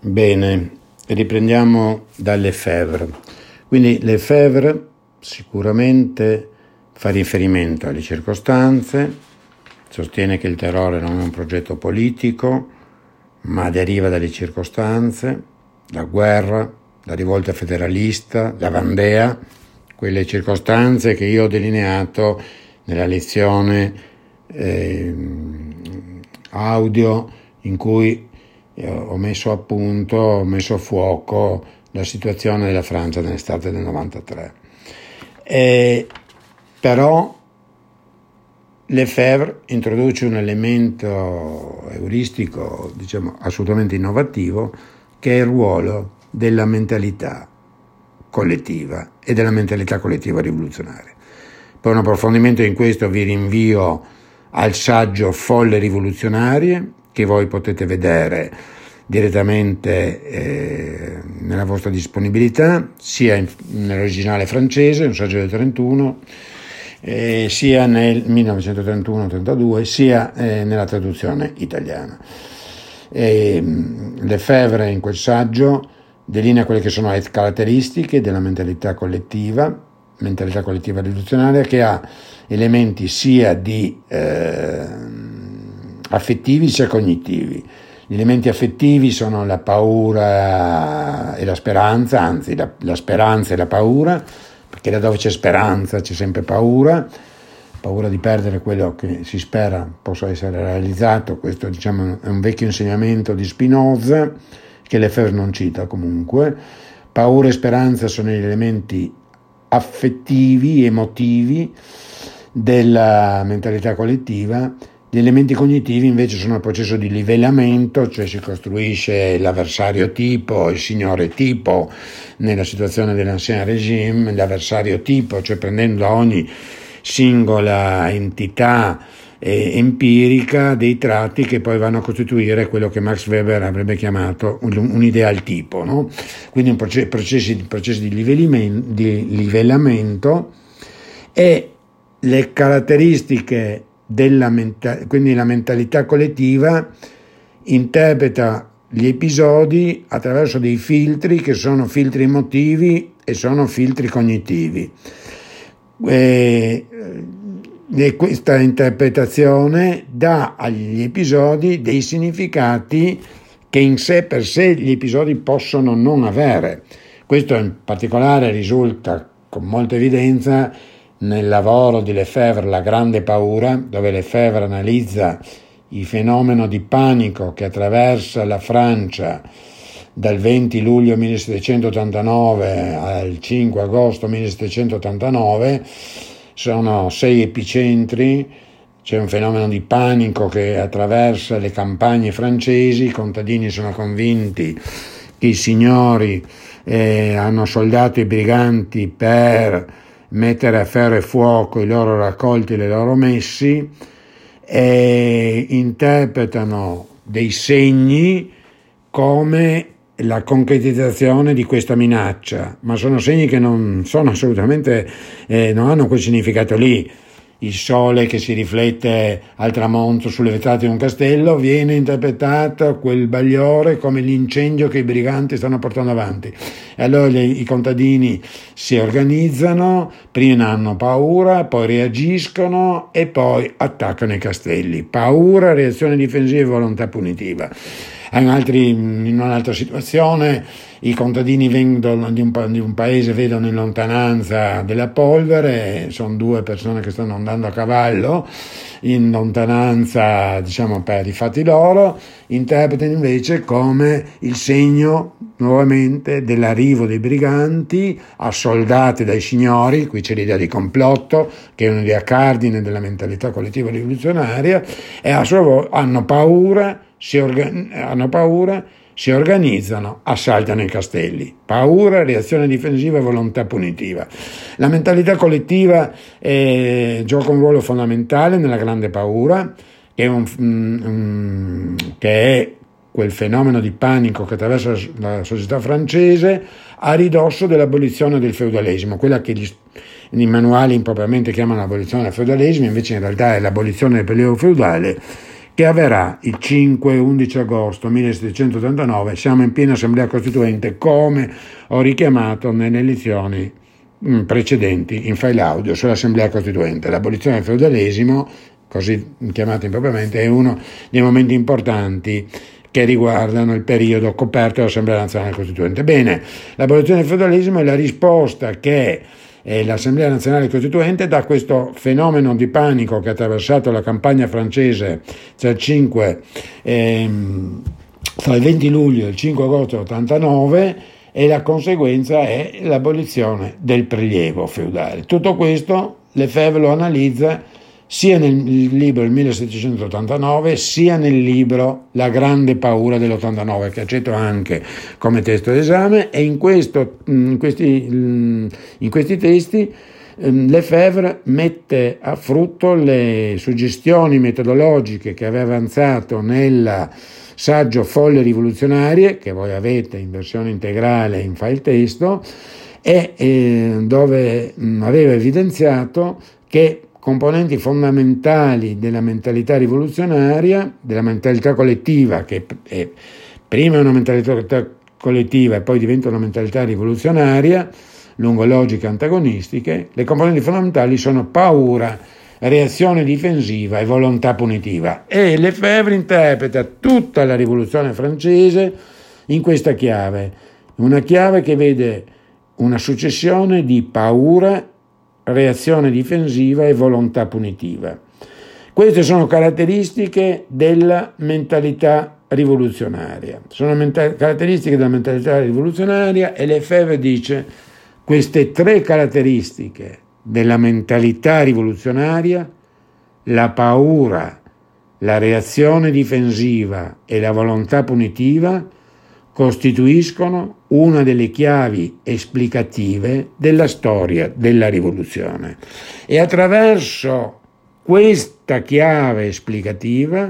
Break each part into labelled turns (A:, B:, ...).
A: Bene, riprendiamo da Lefebvre. Quindi Lefebvre sicuramente fa riferimento alle circostanze, sostiene che il terrore non è un progetto politico, ma deriva dalle circostanze, la guerra, la rivolta federalista, la Vandea, quelle circostanze che io ho delineato nella lezione audio in cui ho messo a fuoco la situazione della Francia nell'estate del 93. Però Lefebvre introduce un elemento euristico, assolutamente innovativo, che è il ruolo della mentalità collettiva e della mentalità collettiva rivoluzionaria. Per un approfondimento in questo vi rinvio al saggio Folle rivoluzionarie, che voi potete vedere direttamente nella vostra disponibilità, sia nell'originale francese, un saggio del 31, sia nel 1931-32, sia nella traduzione italiana. Lefebvre in quel saggio delinea quelle che sono le caratteristiche della mentalità collettiva rivoluzionaria, che ha elementi sia di affettivi sia cognitivi. Gli elementi affettivi sono la paura e la speranza, anzi la speranza e la paura, perché là dove c'è speranza c'è sempre paura di perdere quello che si spera possa essere realizzato. Questo è un vecchio insegnamento di Spinoza, che Lefebvre non cita comunque. Paura e speranza sono gli elementi affettivi, emotivi della mentalità collettiva. Gli elementi cognitivi invece sono il processo di livellamento, cioè si costruisce l'avversario tipo, il signore tipo, nella situazione dell'ancien régime, l'avversario tipo, cioè prendendo ogni singola entità empirica dei tratti che poi vanno a costituire quello che Max Weber avrebbe chiamato un ideal tipo, no? Quindi processi di livellamento, e le caratteristiche quindi la mentalità collettiva interpreta gli episodi attraverso dei filtri che sono filtri emotivi e sono filtri cognitivi. E questa interpretazione dà agli episodi dei significati che in sé per sé gli episodi possono non avere. Questo in particolare risulta con molta evidenza nel lavoro di Lefebvre, La grande paura, dove Lefebvre analizza il fenomeno di panico che attraversa la Francia dal 20 luglio 1789 al 5 agosto 1789. Sono 6 epicentri, c'è un fenomeno di panico che attraversa le campagne francesi, i contadini sono convinti che i signori hanno soldato i briganti per mettere a ferro e fuoco i loro raccolti e le loro messi, e interpretano dei segni come la concretizzazione di questa minaccia, ma sono segni che non sono assolutamente, non hanno quel significato lì. Il sole che si riflette al tramonto sulle vetrate di un castello viene interpretato, quel bagliore, come l'incendio che i briganti stanno portando avanti. E allora i contadini si organizzano, prima hanno paura, poi reagiscono e poi attaccano i castelli. Paura, reazione difensiva e volontà punitiva. In un'altra situazione i contadini vengono di un paese, vedono in lontananza della polvere, sono 2 persone che stanno andando a cavallo in lontananza, per i fatti loro, interpretano invece come il segno nuovamente dell'arrivo dei briganti assoldati dai signori. Qui c'è l'idea di complotto, che è un'idea cardine della mentalità collettiva rivoluzionaria, e a sua volta hanno paura, si organizzano, assaltano i castelli. Paura, reazione difensiva e volontà punitiva. La mentalità collettiva gioca un ruolo fondamentale nella grande paura, che è quel fenomeno di panico che attraversa la società francese a ridosso dell'abolizione del feudalesimo, quella che i manuali impropriamente chiamano l'abolizione del feudalesimo, invece in realtà è l'abolizione del periodo feudale, che avverrà il 5-11 agosto 1789. Siamo in piena Assemblea Costituente, come ho richiamato nelle elezioni precedenti in file audio sull'Assemblea Costituente. L'abolizione del feudalesimo, così chiamato impropriamente, è uno dei momenti importanti che riguardano il periodo coperto dall'Assemblea Nazionale Costituente. Bene, l'abolizione del feudalesimo è la risposta che l'Assemblea Nazionale Costituente dà a questo fenomeno di panico che ha attraversato la campagna francese tra il 20 luglio e il 5 agosto 89, e la conseguenza è l'abolizione del prelievo feudale. Tutto questo Lefebvre lo analizza sia nel libro Il 1789, sia nel libro La grande paura dell'89, che accetto anche come testo d'esame, e in questi testi Lefebvre mette a frutto le suggestioni metodologiche che aveva avanzato nel saggio Folle rivoluzionarie, che voi avete in versione integrale in file testo, e dove aveva evidenziato che componenti fondamentali della mentalità rivoluzionaria, della mentalità collettiva, che prima è una mentalità collettiva e poi diventa una mentalità rivoluzionaria, lungo logiche antagonistiche, le componenti fondamentali sono paura, reazione difensiva e volontà punitiva. E Lefebvre interpreta tutta la rivoluzione francese in questa chiave, una chiave che vede una successione di paura, reazione difensiva e volontà punitiva. Queste sono caratteristiche della mentalità rivoluzionaria. Sono caratteristiche della mentalità rivoluzionaria, e Lefebvre dice: queste tre caratteristiche della mentalità rivoluzionaria, la paura, la reazione difensiva e la volontà punitiva, costituiscono una delle chiavi esplicative della storia della rivoluzione. E attraverso questa chiave esplicativa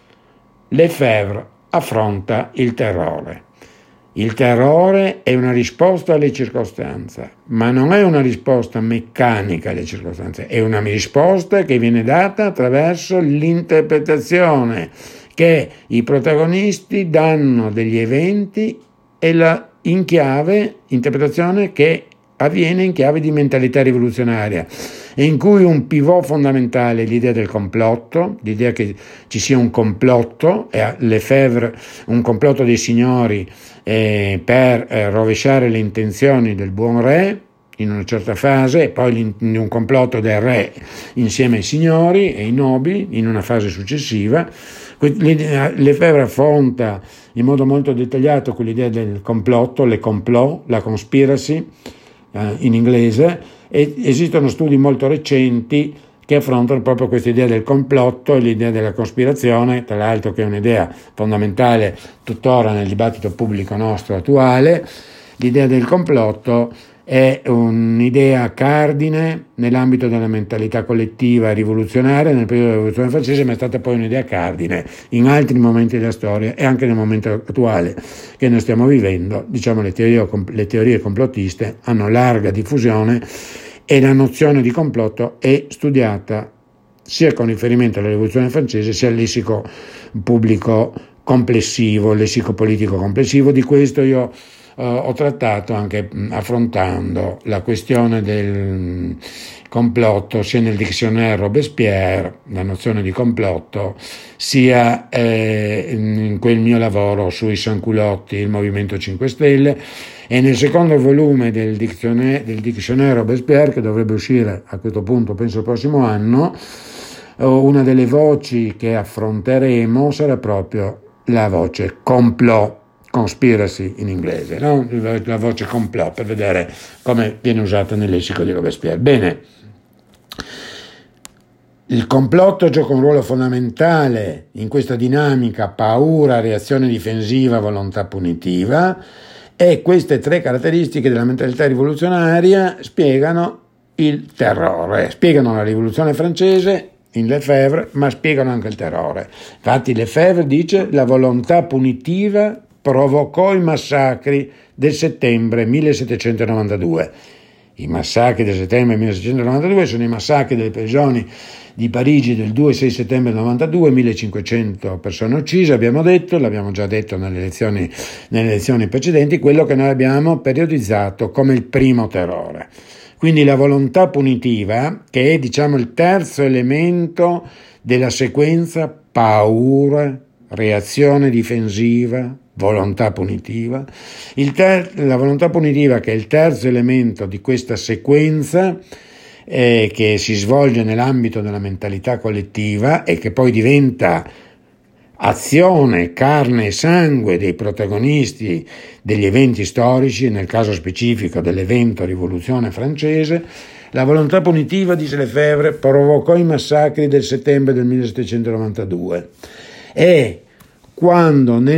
A: Lefebvre affronta il terrore. Il terrore è una risposta alle circostanze, ma non è una risposta meccanica alle circostanze, è una risposta che viene data attraverso l'interpretazione che i protagonisti danno degli eventi e la interpretazione che avviene in chiave di mentalità rivoluzionaria, in cui un pivot fondamentale è l'idea del complotto, l'idea che ci sia un complotto, e Lefebvre un complotto dei signori per rovesciare le intenzioni del buon re in una certa fase, e poi un complotto del re insieme ai signori e ai nobili in una fase successiva. Lefebvre affronta in modo molto dettagliato quell'idea del complotto, le complot, la conspiracy in inglese, e esistono studi molto recenti che affrontano proprio questa idea del complotto e l'idea della cospirazione, tra l'altro che è un'idea fondamentale tuttora nel dibattito pubblico nostro attuale. L'idea del complotto è un'idea cardine nell'ambito della mentalità collettiva rivoluzionaria nel periodo della rivoluzione francese, ma è stata poi un'idea cardine in altri momenti della storia e anche nel momento attuale che noi stiamo vivendo. Diciamo, le teorie complottiste hanno larga diffusione e la nozione di complotto è studiata sia con riferimento alla rivoluzione francese sia al lessico pubblico complessivo, il lessico politico complessivo. Di questo io ho trattato anche affrontando la questione del complotto sia nel Dictionnaire Robespierre, la nozione di complotto, sia in quel mio lavoro sui sanculotti, il Movimento 5 Stelle, e nel secondo volume del Dictionnaire Robespierre, che dovrebbe uscire a questo punto penso il prossimo anno, una delle voci che affronteremo sarà proprio la voce complot, conspiracy in inglese, no? La voce complot, per vedere come viene usata nel lessico di Robespierre. Bene, il complotto gioca un ruolo fondamentale in questa dinamica paura, reazione difensiva, volontà punitiva, e queste tre caratteristiche della mentalità rivoluzionaria spiegano il terrore, spiegano la rivoluzione francese in Lefebvre, ma spiegano anche il terrore. Infatti Lefebvre dice: la volontà punitiva provocò i massacri del settembre 1792. I massacri del settembre 1692 sono i massacri delle prigioni di Parigi del 2 e 6 settembre 92, 1500 persone uccise, abbiamo detto, l'abbiamo già detto nelle elezioni precedenti, quello che noi abbiamo periodizzato come il primo terrore. Quindi la volontà punitiva, che è diciamo il terzo elemento della sequenza paura, reazione difensiva, volontà punitiva. La volontà punitiva, che è il terzo elemento di questa sequenza, che si svolge nell'ambito della mentalità collettiva e che poi diventa azione, carne e sangue dei protagonisti degli eventi storici, nel caso specifico dell'evento Rivoluzione francese. La volontà punitiva, dice Lefebvre, provocò i massacri del settembre del 1792 e quando nel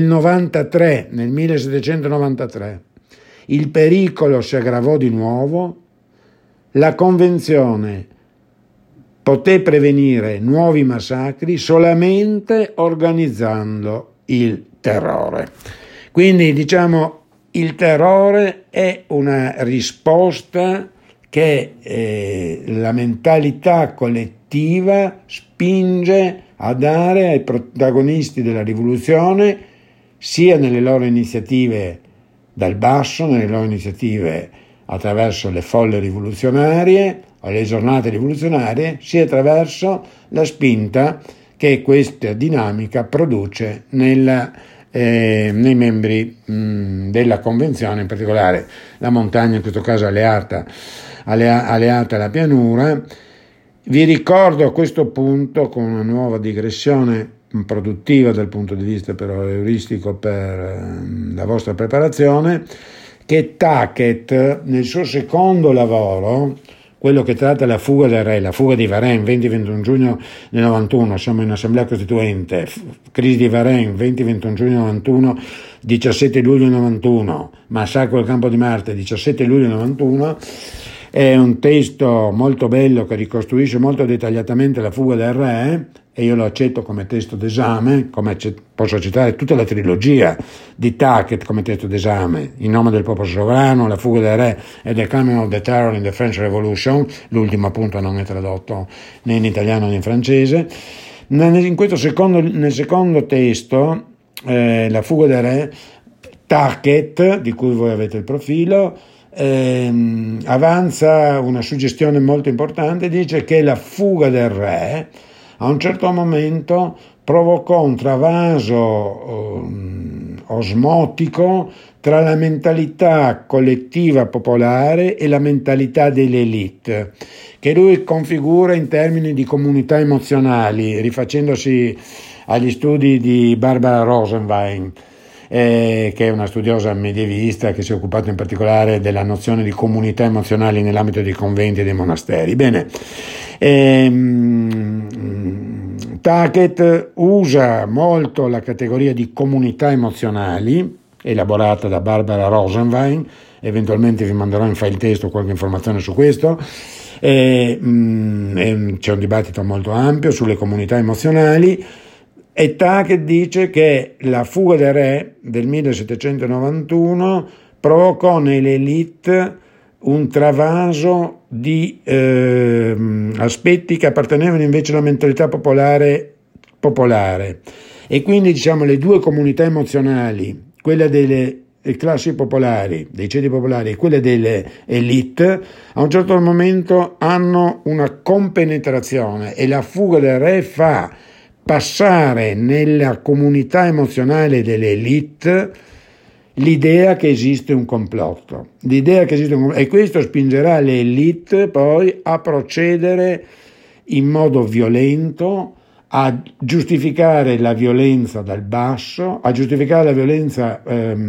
A: 1793, il pericolo si aggravò di nuovo, la Convenzione poté prevenire nuovi massacri solamente organizzando il terrore. Quindi diciamo il terrore è una risposta che la mentalità collettiva spinge a dare ai protagonisti della rivoluzione, sia nelle loro iniziative dal basso, nelle loro iniziative attraverso le folle rivoluzionarie o le giornate rivoluzionarie, sia attraverso la spinta che questa dinamica produce nei membri della Convenzione, in particolare la montagna, in questo caso alleata alla pianura. Vi ricordo a questo punto, con una nuova digressione produttiva dal punto di vista però euristico per la vostra preparazione, che Taquet nel suo secondo lavoro, quello che tratta la fuga del re, la fuga di Varennes, 20-21 giugno del 91, siamo in assemblea costituente, crisi di Varennes, 20-21 giugno 91, 17 luglio 91, massacro del Campo di Marte, 17 luglio 91, è un testo molto bello che ricostruisce molto dettagliatamente la fuga del re, e io lo accetto come testo d'esame, come posso citare tutta la trilogia di Taquet come testo d'esame: In nome del popolo sovrano, La fuga del re e The Coming of the Terror in the French Revolution. L'ultimo appunto non è tradotto né in italiano né in francese. Nel secondo testo, La fuga del re, Taquet, di cui voi avete il profilo, avanza una suggestione molto importante. Dice che la fuga del re a un certo momento provocò un travaso osmotico tra la mentalità collettiva popolare e la mentalità dell'elite, che lui configura in termini di comunità emozionali, rifacendosi agli studi di Barbara Rosenwein, che è una studiosa medievista che si è occupata in particolare della nozione di comunità emozionali nell'ambito dei conventi e dei monasteri. Bene, Taquet usa molto la categoria di comunità emozionali, elaborata da Barbara Rosenwein, eventualmente vi manderò in file testo qualche informazione su questo. C'è un dibattito molto ampio sulle comunità emozionali. E Taquet dice che la fuga del re del 1791 provocò nell'elite un travaso di aspetti che appartenevano invece alla mentalità popolare, e quindi diciamo le due comunità emozionali, quella delle classi popolari, dei ceti popolari, e quella delle elite, a un certo momento hanno una compenetrazione, e la fuga del re fa passare nella comunità emozionale delle elite l'idea che esiste un complotto, e questo spingerà le elite poi a procedere in modo violento, a giustificare la violenza dal basso, a giustificare la violenza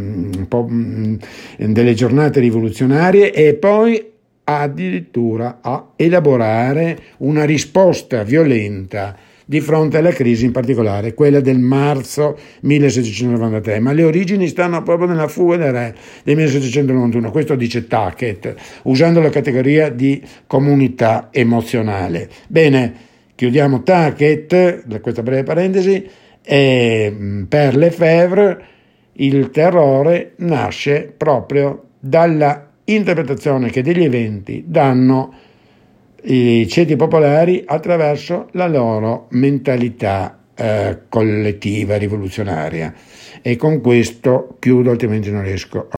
A: delle giornate rivoluzionarie, e poi addirittura a elaborare una risposta violenta di fronte alla crisi, in particolare quella del marzo 1793, ma le origini stanno proprio nella fuga del re del 1791, questo dice Taquet, usando la categoria di comunità emozionale. Bene, chiudiamo Taquet, questa breve parentesi, e per Lefebvre il terrore nasce proprio dalla interpretazione che degli eventi danno i ceti popolari attraverso la loro mentalità collettiva rivoluzionaria. E con questo chiudo, altrimenti non riesco